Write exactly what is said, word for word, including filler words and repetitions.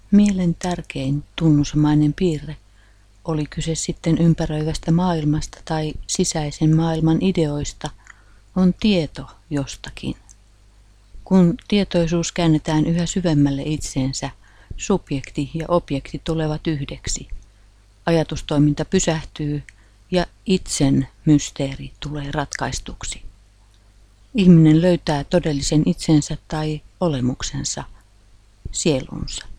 Mielen tärkein tunnusmainen piirre, oli kyse sitten ympäröivästä maailmasta tai sisäisen maailman ideoista, on tieto jostakin. Kun tietoisuus käännetään yhä syvemmälle itseensä, subjekti ja objekti tulevat yhdeksi. Ajatustoiminta pysähtyy ja itsen mysteeri tulee ratkaistuksi. Ihminen löytää todellisen itsensä tai olemuksensa, sielunsa.